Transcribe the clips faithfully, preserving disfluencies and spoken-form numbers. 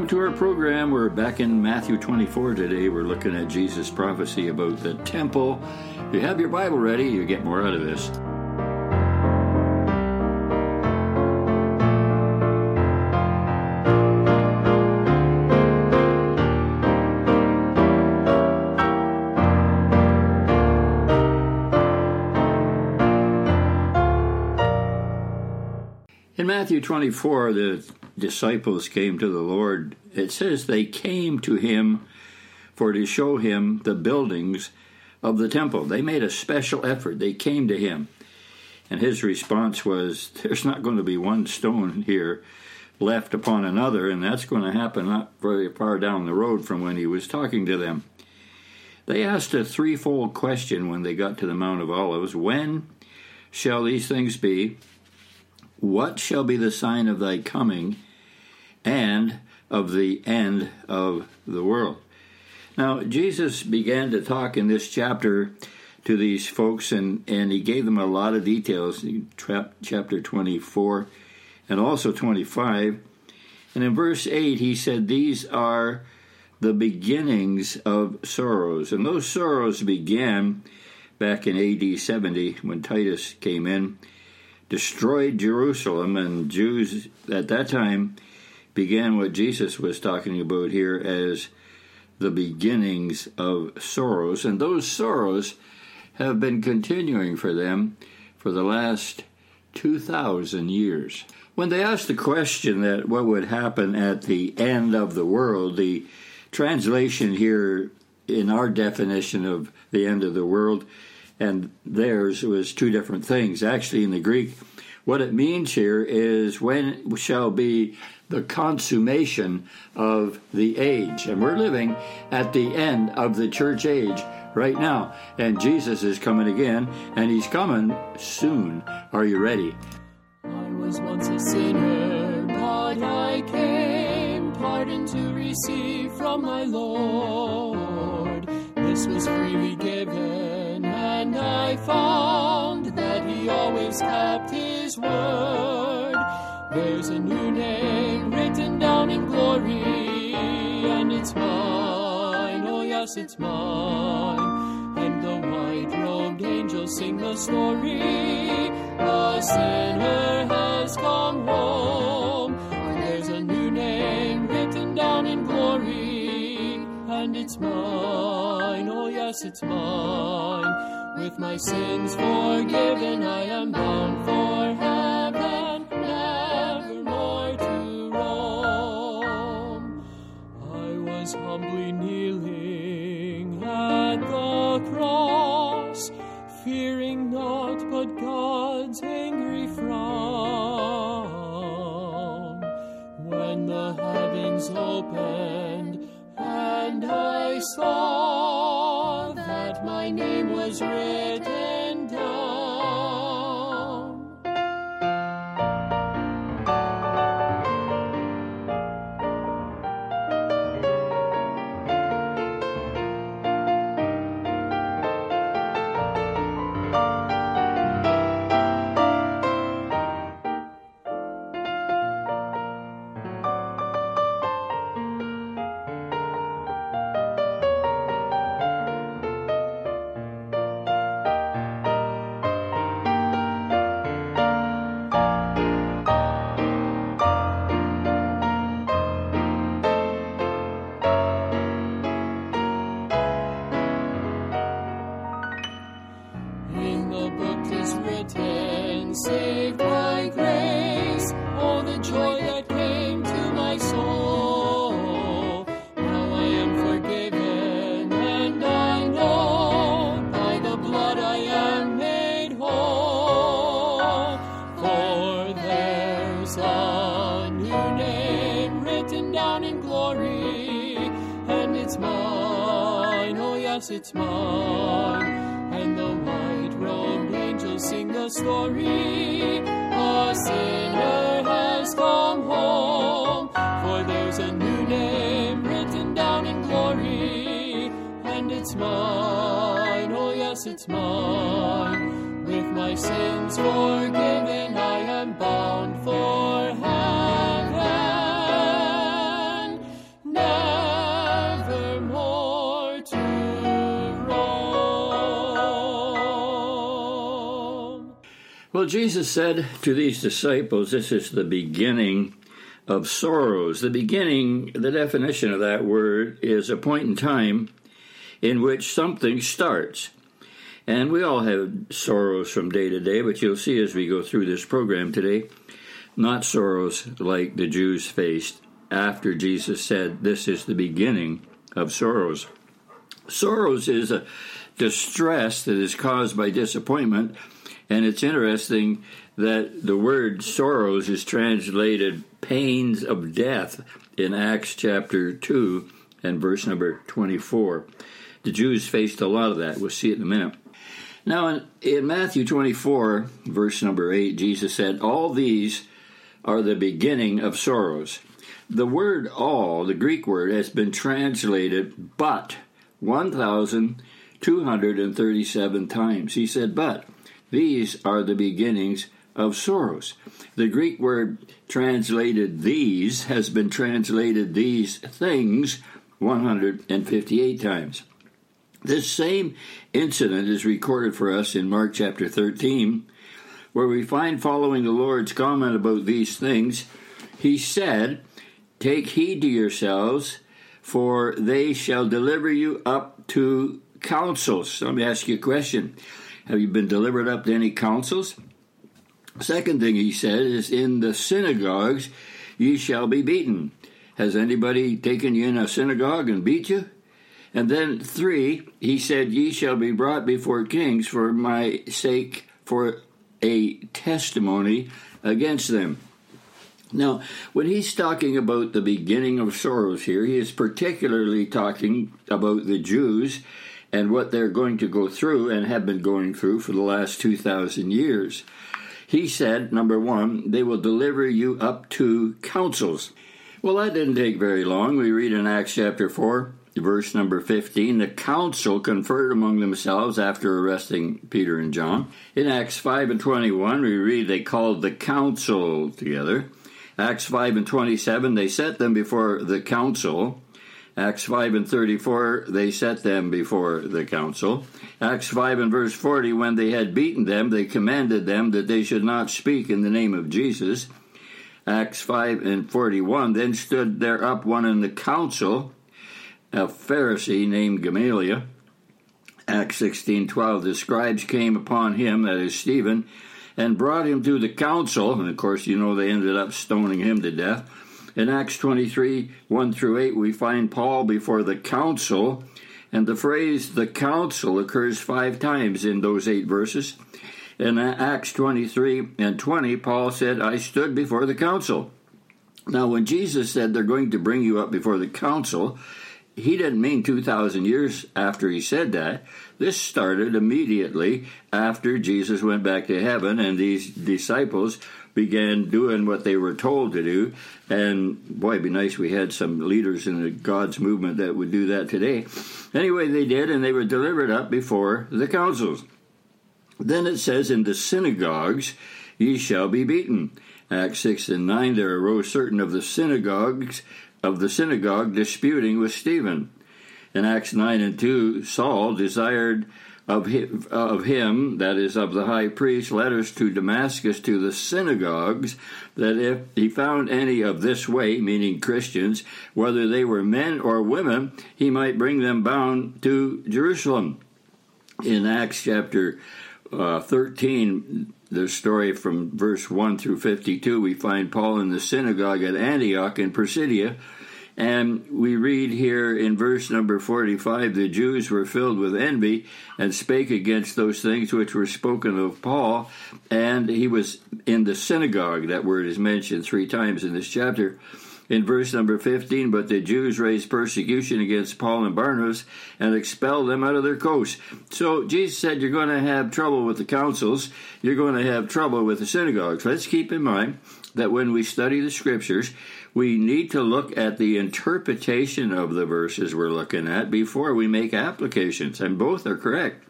Welcome to our program. We're back in Matthew twenty-four today. We're looking at Jesus' prophecy about the temple. If you have your Bible ready, you get more out of this. In Matthew twenty-four, the disciples came to the Lord. It says they came to him for to show him the buildings of the temple. They made a special effort. They came to him. And his response was, there's not going to be one stone here left upon another, and that's going to happen not very far down the road from when he was talking to them. They asked a threefold question when they got to the Mount of Olives. When shall these things be? What shall be the sign of thy coming and of the end of the world? Now, Jesus began to talk in this chapter to these folks, and, and he gave them a lot of details, chapter twenty-four and also twenty-five. And in verse eight, he said, these are the beginnings of sorrows. And those sorrows began back in A D seventy when Titus came in, destroyed Jerusalem, and Jews at that time began what Jesus was talking about here as the beginnings of sorrows. And those sorrows have been continuing for them for the last two thousand years. When they asked the question that what would happen at the end of the world, the translation here in our definition of the end of the world and theirs was two different things. Actually, in the Greek, what it means here is when shall be the consummation of the age. And we're living at the end of the church age right now. And Jesus is coming again, and he's coming soon. Are you ready? I was once a sinner, but I came, pardon to receive from my Lord. This was freely given, and I found that he always kept his word. There's a new name written down in glory, and it's mine, oh yes, it's mine. And the white-robed angels sing the story, a sinner has come home. There's a new name written down in glory, and it's mine, oh yes, it's mine. With my sins forgiven, I am bound for heaven, never more to roam. I was humbly kneeling at the cross, fearing naught but God's angry frown. When the heavens opened and I saw that my name was written down. Saved by grace, oh the joy that came to my soul. Now I am forgiven, and I know by the blood I am made whole. For there's a new name written down in glory, and it's mine, oh yes, it's mine. And the white-robed angels sing the story, a sinner has come home. For there's a new name written down in glory, and it's mine, oh yes, it's mine. With my sins forgiven, I am bound for heaven, Well, Jesus said to these disciples, this is the beginning of sorrows. The beginning, the definition of that word is a point in time in which something starts. And we all have sorrows from day to day, but you'll see as we go through this program today, not sorrows like the Jews faced after Jesus said, this is the beginning of sorrows. Sorrows is a distress that is caused by disappointment, and it's interesting that the word sorrows is translated pains of death in Acts chapter two and verse number twenty-four. The Jews faced a lot of that. We'll see it in a minute. Now, in, in Matthew twenty-four, verse number eight, Jesus said, all these are the beginning of sorrows. The word all, the Greek word, has been translated but one thousand two hundred thirty-seven times. He said, but these are the beginnings of sorrows. The Greek word translated these has been translated these things one hundred fifty-eight times. This same incident is recorded for us in Mark chapter thirteen, where we find following the Lord's comment about these things, he said, take heed to yourselves, for they shall deliver you up to councils. So let me ask you a question. Have you been delivered up to any councils? Second thing he said is, in the synagogues ye shall be beaten. Has anybody taken you in a synagogue and beat you? And then three, he said, ye shall be brought before kings for my sake, for a testimony against them. Now, when he's talking about the beginning of sorrows here, he is particularly talking about the Jews and what they're going to go through and have been going through for the last two thousand years. He said, number one, they will deliver you up to councils. Well, that didn't take very long. We read in Acts chapter four, verse number fifteen, the council conferred among themselves after arresting Peter and John. In Acts five and twenty-one, we read they called the council together. Acts five and twenty-seven, they set them before the council. Acts five and thirty-four, they set them before the council. Acts five and verse forty, when they had beaten them, they commanded them that they should not speak in the name of Jesus. Acts five and forty-one, then stood there up one in the council, a Pharisee named Gamaliel. Acts sixteen twelve, the scribes came upon him, that is Stephen, and brought him to the council, and of course you know they ended up stoning him to death. In Acts twenty-three, one through eight, we find Paul before the council, and the phrase the council occurs five times in those eight verses. In Acts twenty-three and twenty, Paul said, I stood before the council. Now, when Jesus said they're going to bring you up before the council, he didn't mean two thousand years after he said that. This started immediately after Jesus went back to heaven and these disciples began doing what they were told to do. And boy, it'd be nice we had some leaders in the God's movement that would do that today. Anyway, they did, and they were delivered up before the councils. Then it says, in the synagogues ye shall be beaten. Acts six and nine, there arose certain of the synagogues of the synagogue disputing with Stephen. In Acts nine and two, Saul desired of him, of him, that is, of the high priest, letters to Damascus to the synagogues, that if he found any of this way, meaning Christians, whether they were men or women, he might bring them bound to Jerusalem. In Acts chapter uh, thirteen, the story from verse one through fifty-two, we find Paul in the synagogue at Antioch in Pisidia. And we read here in verse number forty-five, the Jews were filled with envy and spake against those things which were spoken of Paul. And he was in the synagogue. That word is mentioned three times in this chapter. In verse number fifteen, but the Jews raised persecution against Paul and Barnabas and expelled them out of their coasts. So Jesus said you're going to have trouble with the councils. You're going to have trouble with the synagogues. Let's keep in mind that when we study the scriptures, we need to look at the interpretation of the verses we're looking at before we make applications, and both are correct.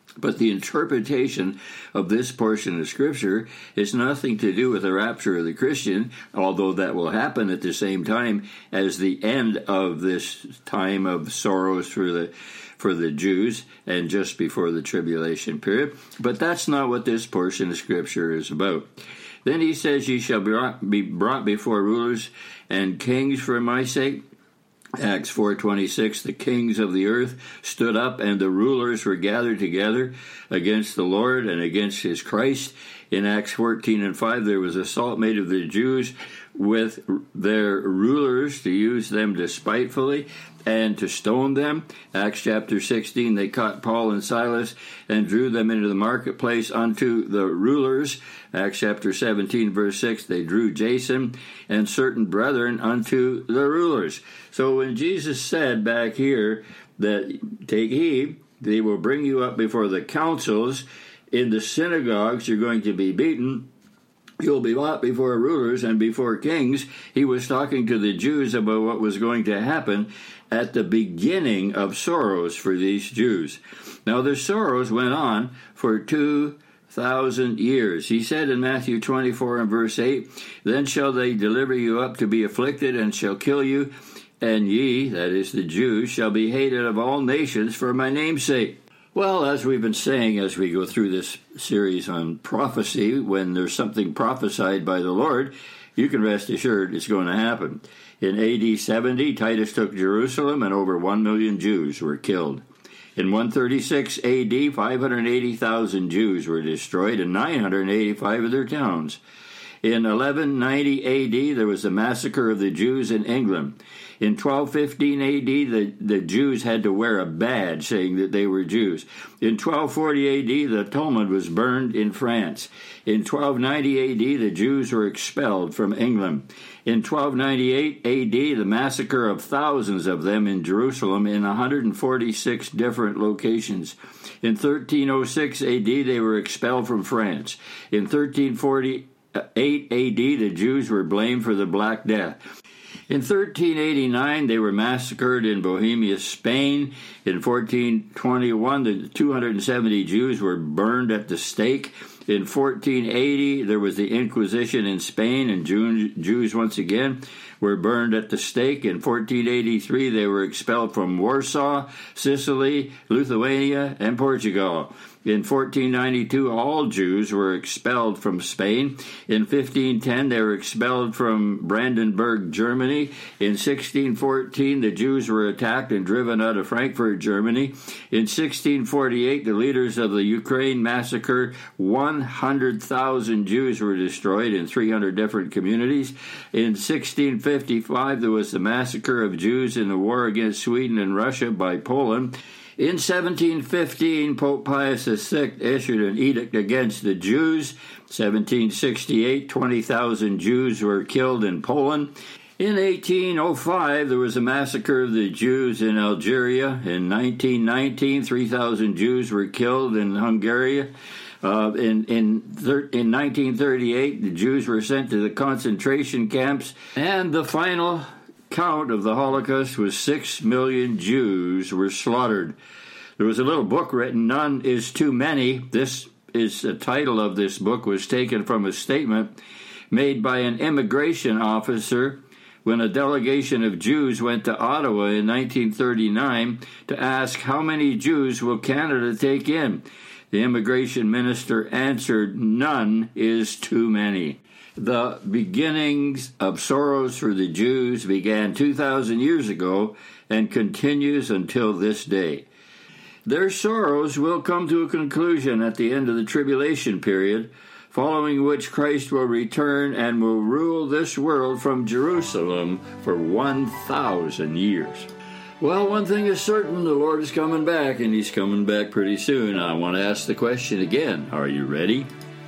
But the interpretation of this portion of Scripture is nothing to do with the rapture of the Christian, although that will happen at the same time as the end of this time of sorrows for the for the Jews and just before the tribulation period. But that's not what this portion of Scripture is about. Then he says, "Ye shall be brought before rulers and kings for my sake." Acts four twenty-six, the kings of the earth stood up, and the rulers were gathered together against the Lord and against his Christ. In Acts fourteen and five, there was assault made of the Jews with their rulers to use them despitefully and to stone them. Acts chapter sixteen, they caught Paul and Silas and drew them into the marketplace unto the rulers. Acts chapter seventeen, verse six, they drew Jason and certain brethren unto the rulers. So when Jesus said back here that, "Take heed, they will bring you up before the councils, in the synagogues you're going to be beaten, you'll be brought before rulers and before kings," he was talking to the Jews about what was going to happen at the beginning of sorrows for these Jews. Now the sorrows went on for two thousand years. He said in Matthew twenty-four and verse eight, "Then shall they deliver you up to be afflicted, and shall kill you, and ye," that is the Jews, "shall be hated of all nations for my name's sake." Well, as we've been saying as we go through this series on prophecy, when there's something prophesied by the Lord, you can rest assured it's going to happen. In A D seventy, Titus took Jerusalem, and over one million Jews were killed. In one thirty-six A D, five hundred eighty thousand Jews were destroyed, and nine hundred eighty-five of their towns. In eleven ninety A D, there was a massacre of the Jews in England. In twelve fifteen A D, the, the Jews had to wear a badge saying that they were Jews. In twelve forty A D, the Talmud was burned in France. In twelve ninety A D, the Jews were expelled from England. In twelve ninety-eight A D, the massacre of thousands of them in Jerusalem in one hundred forty-six different locations. In thirteen oh six A D, they were expelled from France. In thirteen forty-eight A D, the Jews were blamed for the Black Death. In thirteen eighty-nine, they were massacred in Bohemia, Spain. In fourteen twenty-one, the two hundred seventy Jews were burned at the stake. In fourteen eighty, there was the Inquisition in Spain, and Jews once again were burned at the stake. In fourteen eighty-three, they were expelled from Warsaw, Sicily, Lithuania, and Portugal. In fourteen ninety-two, all Jews were expelled from Spain. In fifteen ten, they were expelled from Brandenburg, Germany. In sixteen fourteen, the Jews were attacked and driven out of Frankfurt, Germany. In sixteen forty-eight, the leaders of the Ukraine massacre, one hundred thousand Jews were destroyed in three hundred different communities. In sixteen fifty-five, there was the massacre of Jews in the war against Sweden and Russia by Poland. In seventeen fifteen, Pope Pius the Sixth issued an edict against the Jews. seventeen sixty-eight, twenty thousand Jews were killed in Poland. In eighteen oh five, there was a massacre of the Jews in Algeria. In nineteen nineteen, three thousand Jews were killed in Hungary. Uh, in in, thir- in nineteen thirty-eight, the Jews were sent to the concentration camps, and the final count of the Holocaust was six million Jews were slaughtered. There was a little book written, "None is Too Many." This is the title of this book, was taken from a statement made by an immigration officer when a delegation of Jews went to Ottawa in nineteen thirty-nine to ask, "How many Jews will Canada take in?" The immigration minister answered, "None is too many." The beginnings of sorrows for the Jews began two thousand years ago and continues until this day. Their sorrows will come to a conclusion at the end of the tribulation period, following which Christ will return and will rule this world from Jerusalem for one thousand years. Well, one thing is certain, the Lord is coming back, and he's coming back pretty soon. I want to ask the question again. Are you ready?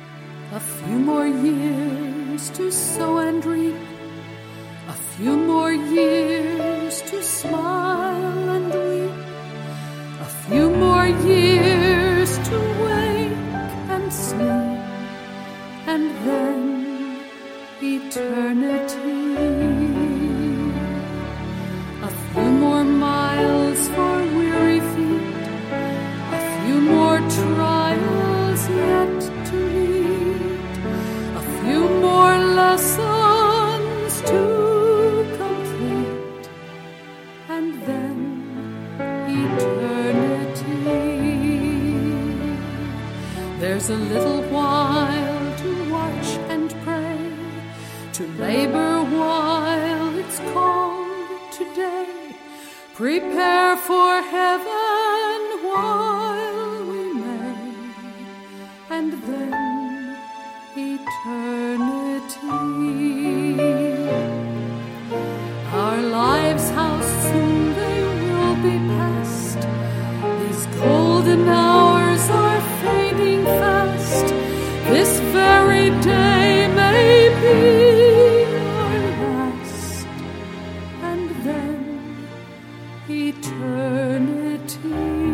A few more years to sow and reap, a few more years to smile and weep, a few more years to wake and sleep, and then eternity. A few more miles for weary feet, a few more trials There's a little while to watch and pray, to labor while it's called today. Prepare for heaven while we may, and then eternity. Our lives, how soon they will be past. These golden hours are fading fast. This very day may be our last, and then eternity.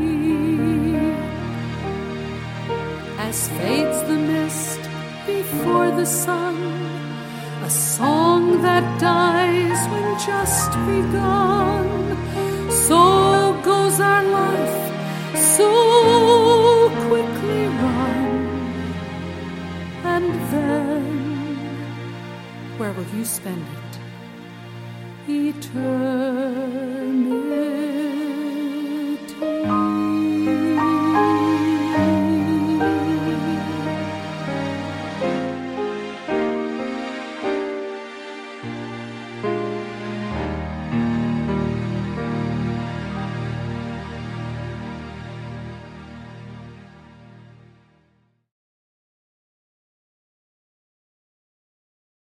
As fades the mist before the sun, a song that dies when just begun, so goes our life, so quickly run. And then, where will you spend it? Eternity.